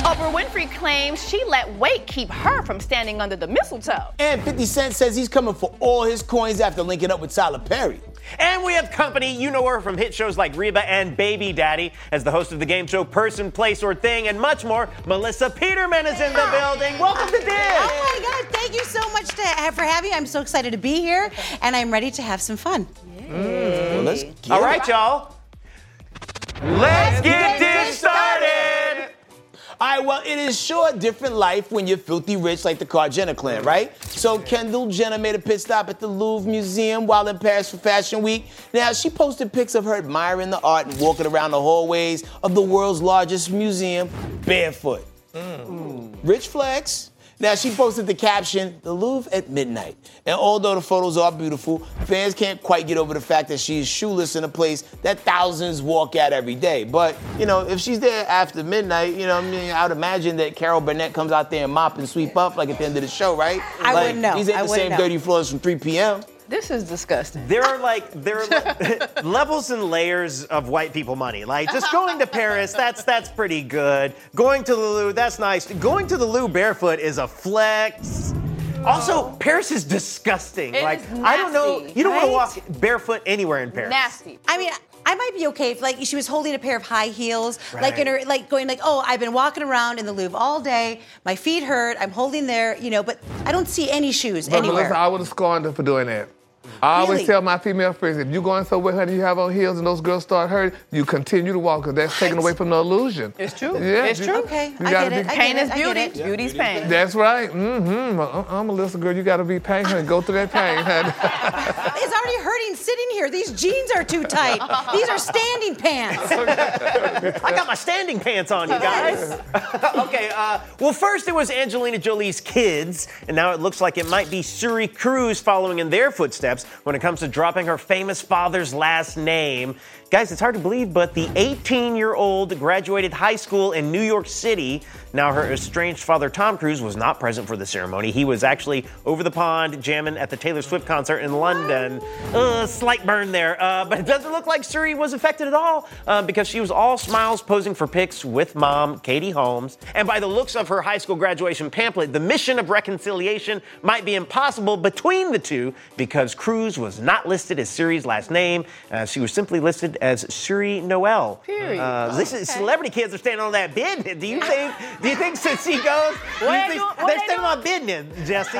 Oprah Winfrey claims she let weight keep her from standing under the mistletoe. And 50 Cent says he's coming for all his coins after linking up with Tyler Perry. And we have company. You know her from hit shows like Reba and Baby Daddy. As the host of the game show Person, Place, or Thing, and much more, Melissa Peterman is in the building. Welcome to Dig. Oh my God, thank you so much for having me. I'm so excited to be here, and I'm ready to have some fun. Well, let's get All right, y'all. Let's get this started. All right, well, it is sure a different life when you're filthy rich like the Kar Jenner clan, right? So Kendall Jenner made a pit stop at the Louvre Museum while in Paris for Fashion Week. Now, she posted pics of her admiring the art and walking around the hallways of the world's largest museum barefoot. Rich flex. Now, she posted the caption, "The Louvre at midnight." And although the photos are beautiful, fans can't quite get over the fact that she is shoeless in a place that thousands walk at every day. But, you know, if she's there after midnight, you know, I mean, I would imagine that Carol Burnett comes out there and mop and sweep up like at the end of the show, right? I wouldn't know. These ain't the same dirty floors from 3 p.m. This is disgusting. There are levels and layers of white people money. Like, just going to Paris, that's pretty good. Going to the Louvre, that's nice. Going to the Louvre barefoot is a flex. Also, Paris is disgusting. It like, is I don't know, nasty, you don't right? want to walk barefoot anywhere in Paris. Nasty. I mean, I might be okay if, like, she was holding a pair of high heels, Right. like in her, like going like, oh, I've been walking around in the Louvre all day, my feet hurt, I'm holding there, you know, but I don't see any shoes But anywhere. Melissa, I would have scorned her for doing that. I always Really? tell my female friends, if you're going somewhere, honey, you have on heels and those girls start hurting, you continue to walk, because that's taken away from the illusion. It's true. Yeah, It's true. Okay, You I gotta get it. be- Pain is I get beauty. it. Beauty's pain. That's right. I'm a little girl. You got to be pain, honey. Go through that pain, honey. It's already hurting sitting here. These jeans are too tight. These are standing pants. I got my standing pants on, you guys. Okay, well, first it was Angelina Jolie's kids, and now it looks like it might be Suri Cruise following in their footsteps when it comes to dropping her famous father's last name. Guys, it's hard to believe, but the 18-year-old graduated high school in New York City. Now, her estranged father, Tom Cruise, was not present for the ceremony. He was actually over the pond jamming at the Taylor Swift concert in London. Slight burn there. But it doesn't look like Suri was affected at all because she was all smiles posing for pics with mom, Katie Holmes. And by the looks of her high school graduation pamphlet, the mission of reconciliation might be impossible between the two because Cruise was not listed as Suri's last name. She was simply listed as Suri Noel. Period. Celebrity kids are standing on that business. Do you think since she goes, What they're standing on business, Jesse?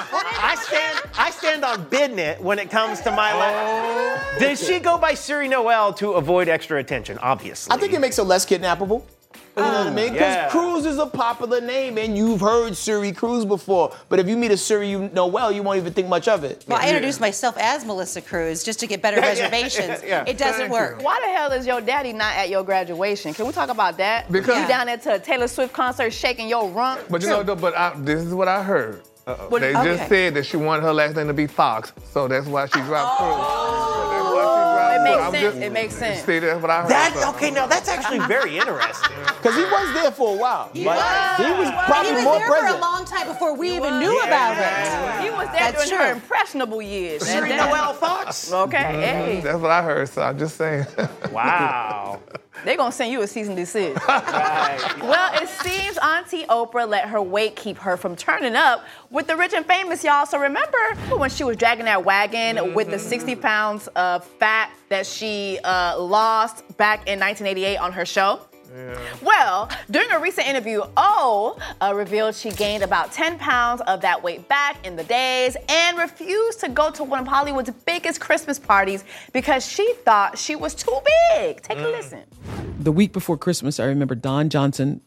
I stand on business when it comes to my life. Does she go by Suri Noel to avoid extra attention? Obviously. I think it makes her less kidnappable. You know what I mean? Because Yeah. Cruz is a popular name, and you've heard Suri Cruz before. But if you meet a Suri you know well, you won't even think much of it. Well, I introduced myself as Melissa Cruz just to get better reservations. It doesn't work. Why the hell is your daddy not at your graduation? Can we talk about that? Because- you down there to a Taylor Swift concert shaking your rump. But you know, this is what I heard. What- They okay. just said that she wanted her last name to be Fox, so that's why she dropped Cruz. It makes sense. It makes sense. See, that's what I heard. Okay, now that's actually very interesting. Because he was there for a while. He was And probably he was more there present. for a long time before we even knew about it. He was there That's during her true. impressionable years. Suri And then- Noel Fox. Okay, hey. That's what I heard, so I'm just saying. Wow. They're gonna send you a cease and desist. Right. Well, it seems Auntie Oprah let her weight keep her from turning up with the rich and famous, y'all. So remember when she was dragging that wagon with the 60 pounds of fat that she lost back in 1988 on her show? Yeah. Well, during a recent interview, revealed she gained about 10 pounds of that weight back in the days and refused to go to one of Hollywood's biggest Christmas parties because she thought she was too big. Take a listen. The week before Christmas, I remember Don Johnson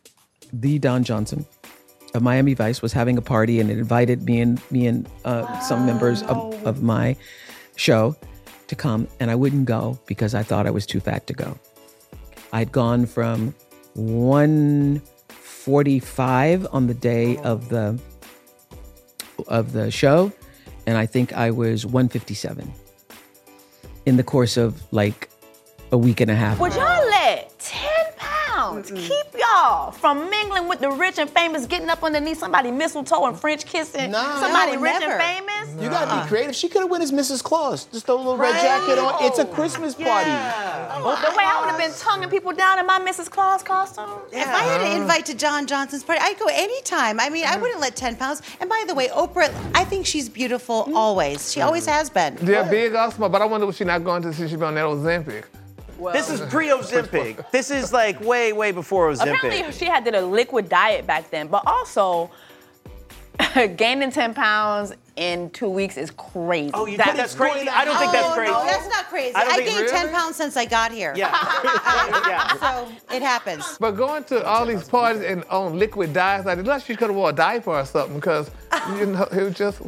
of Miami Vice was having a party and it invited me and some members of my show to come, and I wouldn't go because I thought I was too fat to go. I'd gone from 145 on the day of the show, and I think I was 157 in the course of like a week and a half. Would y'all let 10 pounds pounds keep y'all from mingling with the rich and famous, getting up underneath somebody mistletoe and French kissing somebody No, rich never. and famous? You gotta be creative. She could have went as Mrs. Claus. Just throw a little red jacket on. It's a Christmas party. The way I would have been tonguing people down in my Mrs. Claus costume. If I had an invite to John Johnson's party, I'd go anytime. I mean, I wouldn't let 10 pounds. And by the way, Oprah, I think she's beautiful always. She always has been. They're big or small, but I wonder what she's not going to see. She's on that Ozempic. Well, This is pre-Ozempic. This is like way, way before Ozempic. apparently she had did a liquid diet back then, but also gaining 10 pounds in 2 weeks is crazy. Oh, you think that's crazy? I don't think that's crazy. No, that's not crazy. I don't I think- gained 10 pounds since I got here. Yeah. Yeah. So it happens. But going to all these parties and on liquid diets, like, unless she could have wore a diaper or something, because it was just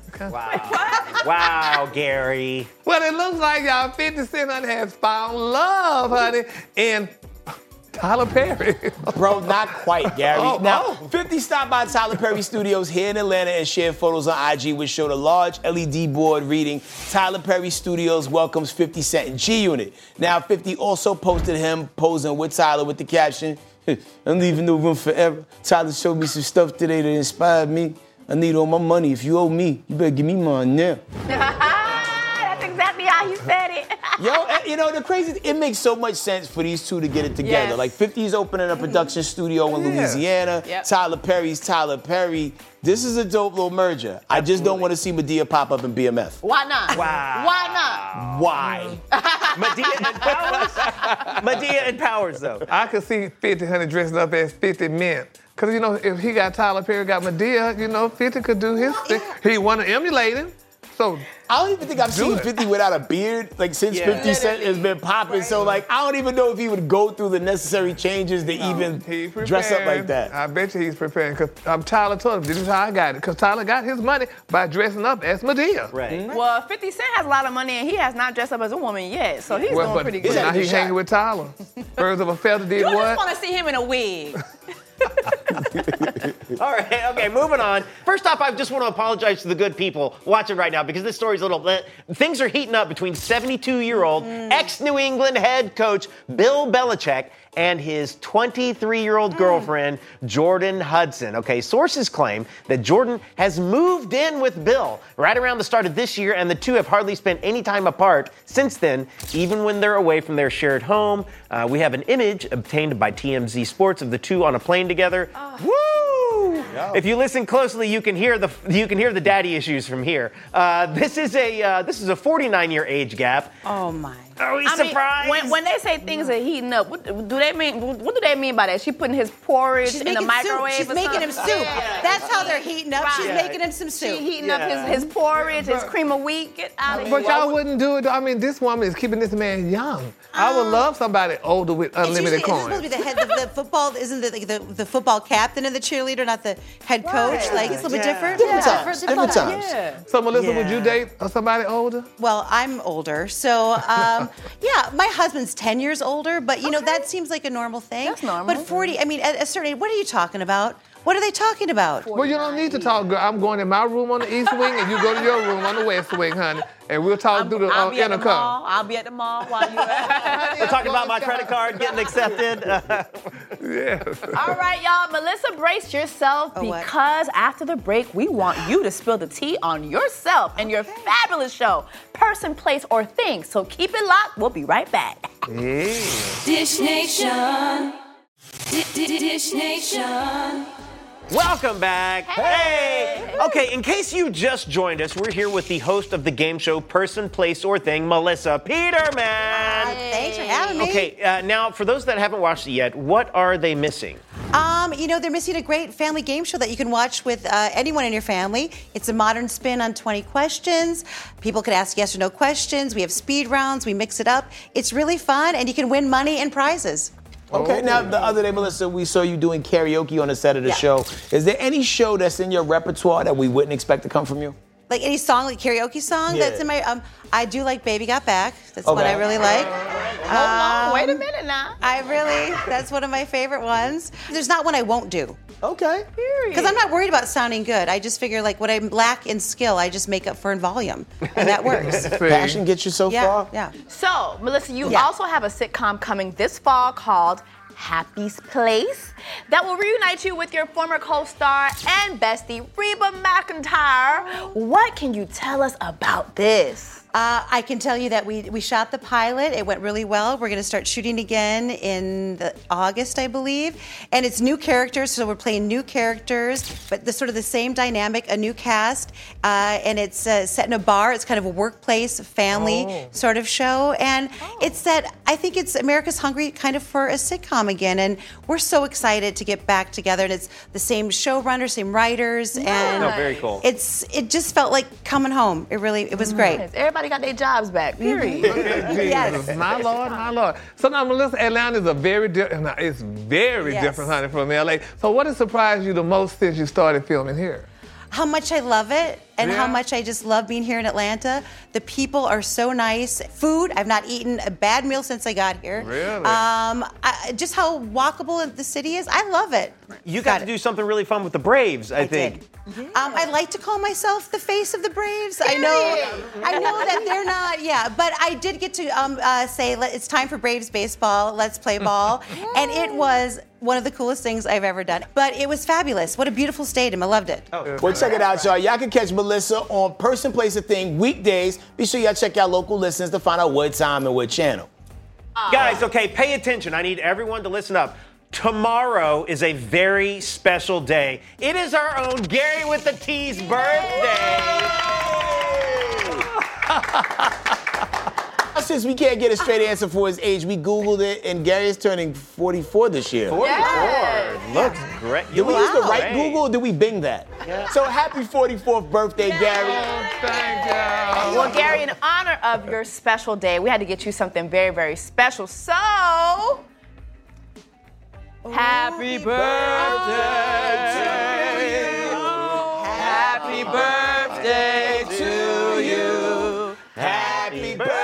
Wow, Gary. Well, it looks like y'all 50 Cent has found love, honey, in Tyler Perry. Bro, not quite, Gary. Now, 50 stopped by Tyler Perry Studios here in Atlanta and shared photos on IG, which showed a large LED board reading, Tyler Perry Studios welcomes 50 Cent and G-Unit. Now, 50 also posted him posing with Tyler with the caption, I'm leaving no room forever. Tyler showed me some stuff today that inspired me. I need all my money. If you owe me, you better give me mine now. That's exactly how he said it. Yo, the crazy thing, it makes so much sense for these two to get it together. Yes. Like 50's opening a production studio in Louisiana. Yep. Tyler Perry's Tyler Perry. This is a dope little merger. I just don't want to see Medea pop up in BMF. Why not? Wow. Why not? Why? Medea and Powers? Medea and Powers, though. I could see 50 honey dressing up as 50 men. Because, if he got Tyler Perry, got Medea, 50 could do his thing. He want to emulate him. So I don't even think I've seen it. 50 without a beard, since 50 Cent has been popping. So, I don't even know if he would go through the necessary changes to even dress up like that. I bet you he's preparing. Because Tyler told him, this is how I got it. Because Tyler got his money by dressing up as Medea. Right. Well, 50 Cent has a lot of money and he has not dressed up as a woman yet, so he's doing pretty good. Now he's Shot. hanging with Tyler. Birds of a feather did You what? just want to see him in a wig. All right, okay, moving on. First off, I just want to apologize to the good people watching right now because this story's a little... Things are heating up between 72-year-old ex-New England head coach Bill Belichick and his 23-year-old girlfriend, Jordan Hudson. Okay, sources claim that Jordan has moved in with Bill right around the start of this year, and the two have hardly spent any time apart since then, even when they're away from their shared home. We have an image obtained by TMZ Sports of the two on a plane together. Woo! If you listen closely, you can hear the daddy issues from here. This is a 49-year age gap. Oh, my. Are we I mean, surprised? when they say things are heating up, what do they mean? What do they mean by that? She putting his porridge in the microwave. She's or making him something? soup. That's how they're heating up. She's Right. making him some soup. She heating up his porridge, his cream of wheat. Get out of here. But y'all wouldn't do it. I mean, this woman is keeping this man young. I would love somebody older with unlimited It's supposed coins. to be the head of the football. Isn't the football captain and the cheerleader, not the head coach? Like, it's a little bit different. Different times. So, Melissa, would you date somebody older? Well, I'm older, so yeah, my husband's 10 years older, but that seems like a normal thing. That's normal. But 40, I mean, at a certain age, what are you talking about? What are they talking about? Well, you don't need to talk, girl. I'm going in my room on the east wing, and you go to your room on the west wing, honey. And we'll talk through the I'll be at the intercom. mall. I'll be at the mall while you. We're talking about my credit card getting accepted. Yes. All right, y'all. Melissa, brace yourself Oh, what? because after the break, we want you to spill the tea on yourself and your fabulous show, Person, Place, or Thing. So keep it locked. We'll be right back. Dish Nation. Dish Nation. Welcome back. Hey. Okay, in case you just joined us, we're here with the host of the game show Person, Place, or Thing, Melissa Peterman. Thanks for having me. Okay, now for those that haven't watched it yet, what are they missing? They're missing a great family game show that you can watch with anyone in your family. It's a modern spin on 20 questions. People can ask yes or no questions. We have speed rounds. We mix it up. It's really fun, and you can win money and prizes. Okay, now the other day, Melissa, we saw you doing karaoke on the set of the Yeah. show. Is there any show that's in your repertoire that we wouldn't expect to come from you? Like any song, like karaoke song Yeah. that's in my, I do like Baby Got Back. That's one I really like. Hold on. Wait a minute now. That's one of my favorite ones. There's not one I won't do. Okay. Because I'm not worried about sounding good. I just figure like what I lack in skill, I just make up for in volume. And that works. Passion gets you so Yeah, far? yeah. So, Melissa, you Yeah. also have a sitcom coming this fall called Happy's Place that will reunite you with your former co-star and bestie, Reba McEntire. What can you tell us about this? I can tell you that we shot the pilot. It went really well. We're going to start shooting again in August, I believe. And it's new characters, so we're playing new characters, but the sort of the same dynamic, a new cast. And it's set in a bar. It's kind of a workplace, family sort of show. And it's set, I think it's America's hungry kind of for a sitcom again. And we're so excited to get back together. And it's the same showrunner, same writers. And very cool. It just felt like coming home. It was great. Everybody got their jobs back, period. Jesus, my Lord, my Lord. So now, Melissa, Atlanta is very different, honey, from LA. So what has surprised you the most since you started filming here? How much I love it and how much I just love being here in Atlanta. The people are so nice. Food, I've not eaten a bad meal since I got here. Really? Just how walkable the city is. I love it. You got to do something really fun with the Braves, I think. I like to call myself the face of the Braves. I know that they're not, but I did get to say, it's time for Braves baseball, let's play ball. And it was one of the coolest things I've ever done. But it was fabulous. What a beautiful stadium. I loved it. Well, check it out, y'all. Y'all can catch Melissa on Person, Place, a Thing weekdays. Be sure y'all check out local listens to find out what time and what channel. Guys, okay, pay attention. I need everyone to listen up. Tomorrow is a very special day. It is our own Gary with the T's birthday. Since we can't get a straight answer for his age, we Googled it, and Gary is turning 44 this year. 44. Looks great. Did we use the right Google, or did we Bing that? Yeah. So happy 44th birthday, Gary. Thank you. Well, Gary, in honor of your special day, we had to get you something very, very special. So, happy birthday to you. Happy birthday to you. Happy birthday.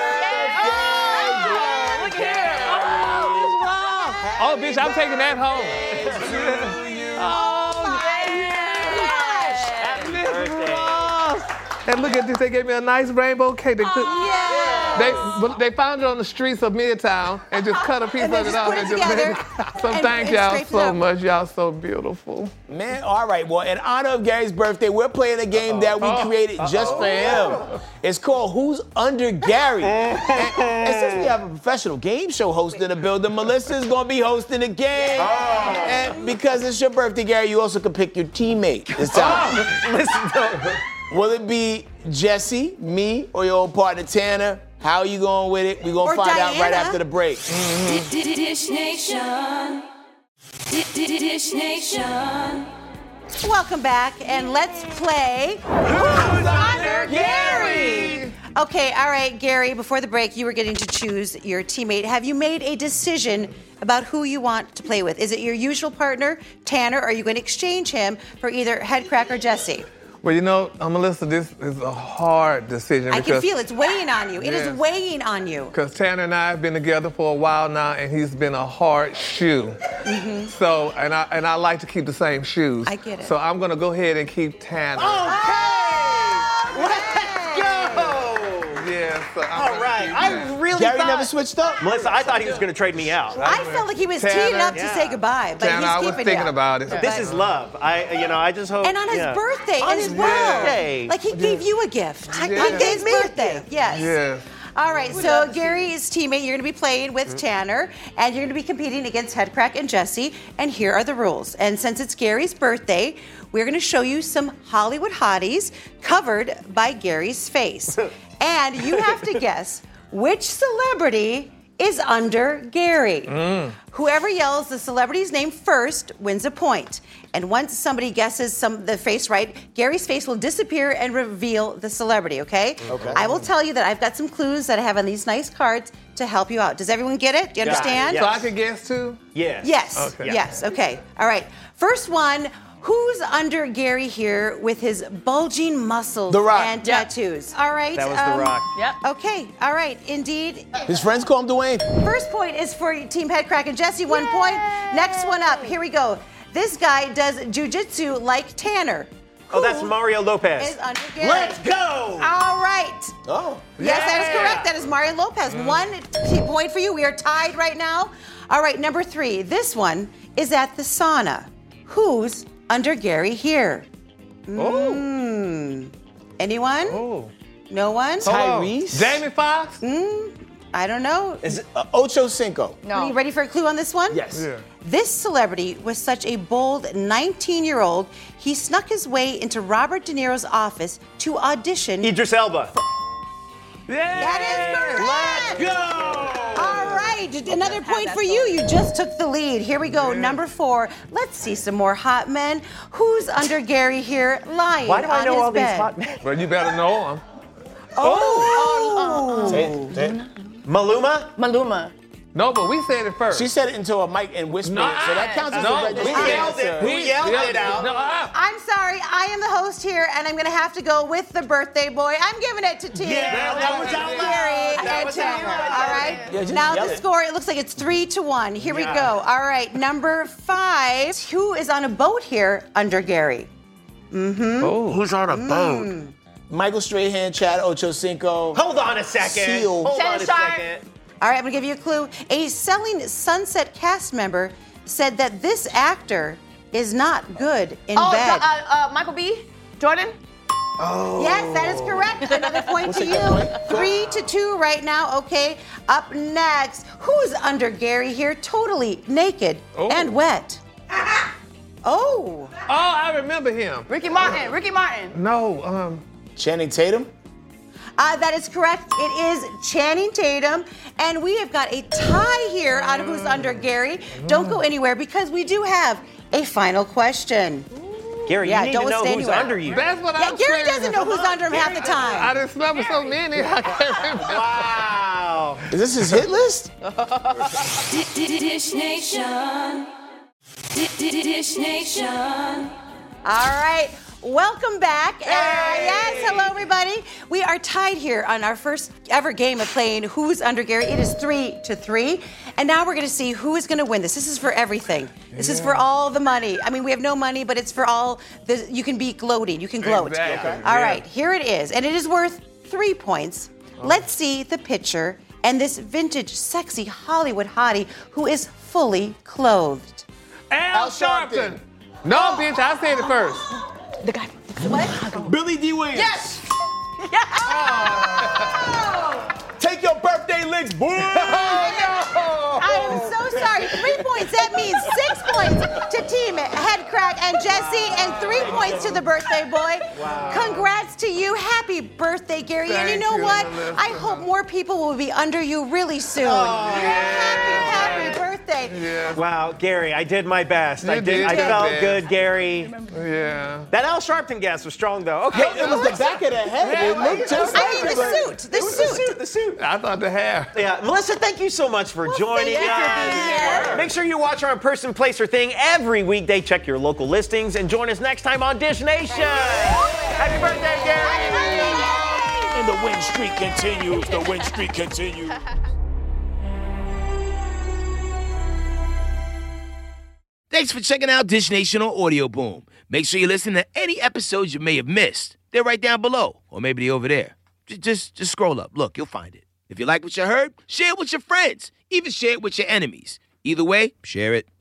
Oh, bitch, I'm taking that home. Happy birthday. And look at this, they gave me a nice rainbow cake. They found it on the streets of Midtown and just cut a piece of it off. And just made it. So thank y'all so much. Y'all so beautiful. Man, all right. Well, in honor of Gary's birthday, we're playing a game that we created just for him. It's called Who's Under Gary? and since we have a professional game show host in the building, Melissa's going to be hosting the game. And because it's your birthday, Gary, you also can pick your teammate this time. Will it be Jesse, me, or your old partner Tanner? How are you going with it? We're going to find out right after the break. Dish Nation. Dish Nation. Welcome back, and let's play Who's Under Gary? Okay, all right, Gary, before the break, you were getting to choose your teammate. Have you made a decision about who you want to play with? Is it your usual partner, Tanner, or are you going to exchange him for either Headcrack or Jesse? Well, you know, Melissa, this is a hard decision. I can feel it's weighing on you. It is weighing on you. Because Tanner and I have been together for a while now, and he's been a hard shoe. So, and I like to keep the same shoes. I get it. So I'm going to go ahead and keep Tanner. So all right. I really Gary thought... never switched up? Melissa, I thought he was going to trade me out. I felt like he was teeing up to say goodbye, but Tanner, he's I was keeping thinking you. about it. This is love. I just hope... And on his birthday On as his well. birthday. Like he gave you a gift. He On his birthday. Yes. Yes. All right, so Gary's teammate, you're going to be playing with Tanner, and you're going to be competing against Headcrack and Jesse, and here are the rules. And since it's Gary's birthday, we're going to show you some Hollywood hotties covered by Gary's face. And you have to guess which celebrity is under Gary. Whoever yells the celebrity's name first wins a point. And once somebody guesses the face right, Gary's face will disappear and reveal the celebrity, okay? I will tell you that I've got some clues that I have on these nice cards to help you out. Does everyone get it? Do you understand? Yes. So I could guess too? Yes. Yes. Okay. Yes. Okay. All right. First one. Who's under Gary here with his bulging muscles The Rock. and tattoos? All right. That was The Rock. Yep. Okay. All right. Indeed. His friends call him Dwayne. First point is for Team Headcrack and Jesse. 1 point. Next one up. Here we go. This guy does jujitsu like Tanner. Oh, that's Mario Lopez. Is under Gary. Let's go! All right. Oh. Yes, that is correct. That is Mario Lopez. 1 point for you. We are tied right now. All right, number 3. This one is at the sauna. Who's under Gary here? Anyone? Oh. No one? Tyrese? Jamie Foxx? I don't know. Is it Ocho Cinco? No. Are you ready for a clue on this one? Yes. Yeah. This celebrity was such a bold 19-year-old, he snuck his way into Robert De Niro's office to audition. Idris Elba. That is correct! Let's go! All right, another point for you. You just took the lead. Here we go, number 4. Let's see some more hot men. Who's under Gary here, lying Why do I on know his all these bed? hot men? Well, you better know him. Say it. Maluma? Maluma. No, but we said it first. She said it into a mic and whispered it, so that counts as a registered answer. We yelled it out. No, I'm sorry, I am the host here, and I'm going to have to go with the birthday boy. I'm giving it to Team. Yeah, that was out loud. Gary That and was out Tanner. loud. All right. Yeah, just Now yell the it. score, it looks like it's 3-1. Here we go. All right, number 5. Who is on a boat here under Gary? Who's on a boat? Michael Strahan, Chad Ocho Cinco. Hold on a second. Seal. Hold on a Shannon Sharp. second. All right, I'm going to give you a clue. A Selling Sunset cast member said that this actor is not good in bed. Michael B. Jordan. Yes, that is correct. Another point to you. 3-2 right now. Okay. Up next, who's under Gary here, totally naked and wet? Oh. Oh, I remember him. Ricky Martin. Ricky Martin. No, Channing Tatum. That is correct. It is Channing Tatum. And we have got a tie here on who's under Gary. Don't go anywhere because we do have a final question. Gary, Yeah, you need don't to know stay who's anywhere. under you. that's what Yeah, I'm Gary saying. doesn't know who's under him half the time. I didn't remember so many. I can't remember. Wow. Is this his hit list? Dish Nation. Dish Nation. All right. Welcome back. Yes, hello everybody. We are tied here on our first ever game of playing Who's Under Gary. It is 3-3. And now we're going to see who is going to win this. This is for everything. This is for all the money. I mean, we have no money, but it's for all the, you can be gloating. You can gloat. Exactly. All Yeah. right, here it is. And it is worth 3 points. Let's see the picture and this vintage, sexy Hollywood hottie who is fully clothed. Al Sharpton. No, bitch, I said it first. The guy. What? Billy D. Williams. Yes. Take your birthday licks, boy. I am so sorry. 3 points. That means 6 points to Team Head Crack and Jesse, and 3 points to the birthday boy. Wow. Congrats to you. Happy birthday, Gary. And you Thank know you, what? Melissa. I hope more people will be under you really soon. Happy birthday. Yeah. Wow, Gary, I did my best. You I did I your felt best. good, Gary. Yeah. That Al Sharpton guess was strong, though. Okay. It was the back of the head. It looked just I like mean, it. the suit. The suit. I thought the hair. Yeah, Melissa, thank you so much for joining thank you for being us. here. Make sure you watch our Person, Place, or Thing every weekday. Check your local listings and join us next time on Dish Nation. Happy birthday, Gary. And the win streak continues. The win streak continues. Thanks for checking out Dish Nation on Audio Boom. Make sure you listen to any episodes you may have missed. They're right down below, or maybe they're over there. Just scroll up. Look, you'll find it. If you like what you heard, share it with your friends. Even share it with your enemies. Either way, share it.